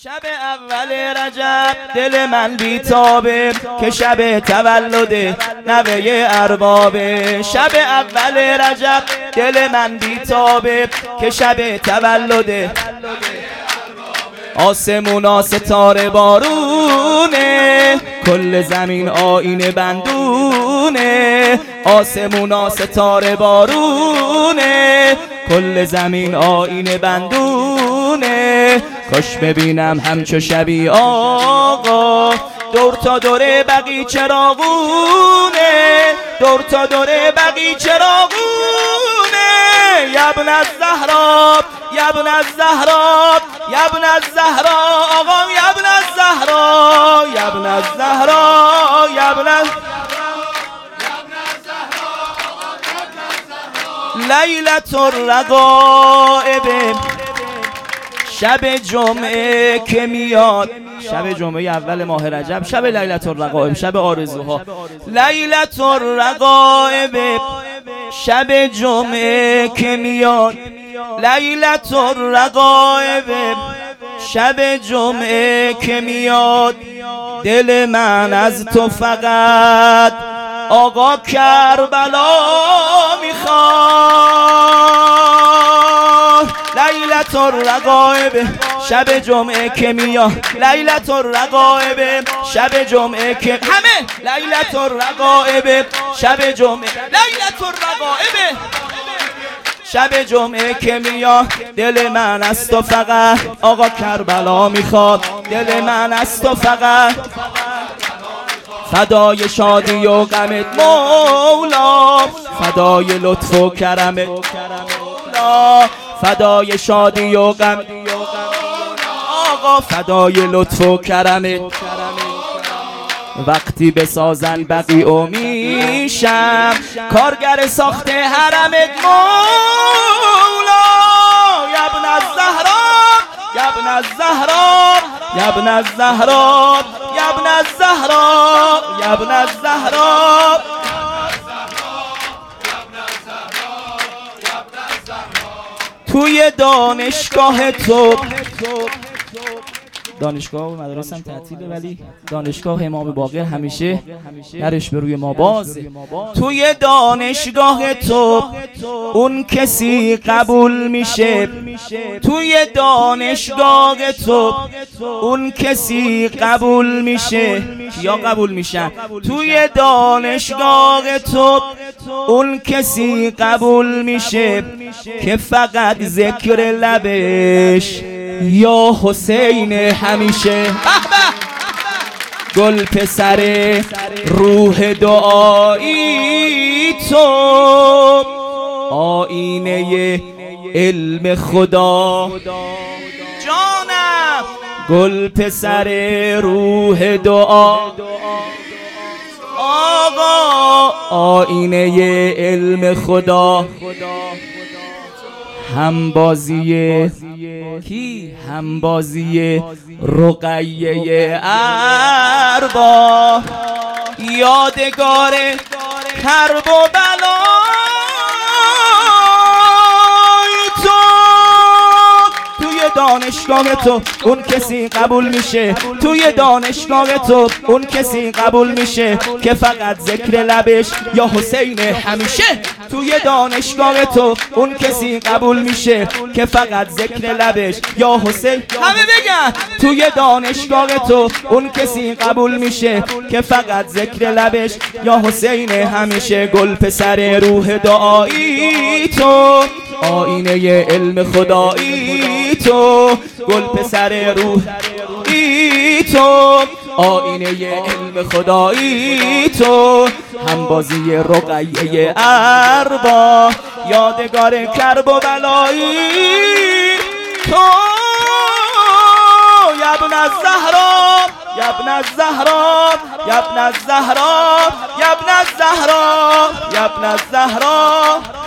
شب اول رجب دل من بیتابه که شب تولد نوه اربابه. شب اول رجب دل من بیتابه که شب تولد آسمونا ستاره بارونه، کل زمین آینه بندونه. آسمونا ستاره بارونه، کل زمین آینه بندونه. کاش ببینم همچو شبی آقا دور تا دوره بقی چراغونه، دور تا دوره بقی چراغونه. یبن الزهرا یبن الزهرا یبن الزهرا آقا یبن الزهرا یبن الزهرا یبن لیلة الرغائب. شب جمعه که میاد، شب جمعه اول ماه رجب، شب لیلة الرغائب، شب آرزوها. لیلة الرغائب شب جمعه که میاد، لیلة الرغائب شب جمعه که میاد. دل من از تو فقط آقا کربلا میخواد. لیلة الرغائب شب جمعه که میاد، لیلة الرغائب شب جمعه که همه لیلة الرغائب شب جمعه، لیلة الرغائب شب جمعه که میاد. دل من از تو فقط آقا کربلا میخواد، دل من از تو فقط فدای شادی و غمت مولا، فدای لطف و کرمت مولا، فدای شادی و غم آقا، فدای لطف و کرمت. وقتی بسازن بقی و میشم کارگر ساخت حرمت مولا. یبن الزهرا یبن الزهرا یبن الزهرا یبن الزهرا یبن الزهرا. توی دانشگاه تو، دانشگاه و مدارس هم تعطیله ولی دانشگاه امام باقر همیشه درش به روی ما بازه. توی دانشگاه تو اون کسی قبول میشه، توی دانشگاه تو اون کسی قبول میشه. یا قبول میشن توی دانشگاه تو اون کسی قبول میشه که فقط ذکر لبش یا حسین همیشه. گل پسر روح دعایی تو، آینه علم خدا جانم. گل پسر روح دعا آقا، آینه علم خدا. هم بازی کی؟ هم بازی رقیه اربا، یادگار کرب و بلای تو. توی دانشگاه تو اون کسی قبول میشه، توی دانشگاه تو اون کسی قبول میشه که فقط ذکر لبش یا حسین همیشه. توی دانشگاه تو اون کسی قبول میشه که فقط ذکر لبش یا حسین. همه بگن توی دانشگاه تو اون کسی قبول میشه که فقط ذکر لبش یا حسین همیشه. گل پسر روح دعایی تو، آینه علم خدایی تو. گل پسر روح تو، آینه علم خدایی تو. هم بازی رقیه اربا، یادگار کرب و بلایی تو. یبن الزهرا یبن الزهرا یبن الزهرا یبن الزهرا یبن الزهرا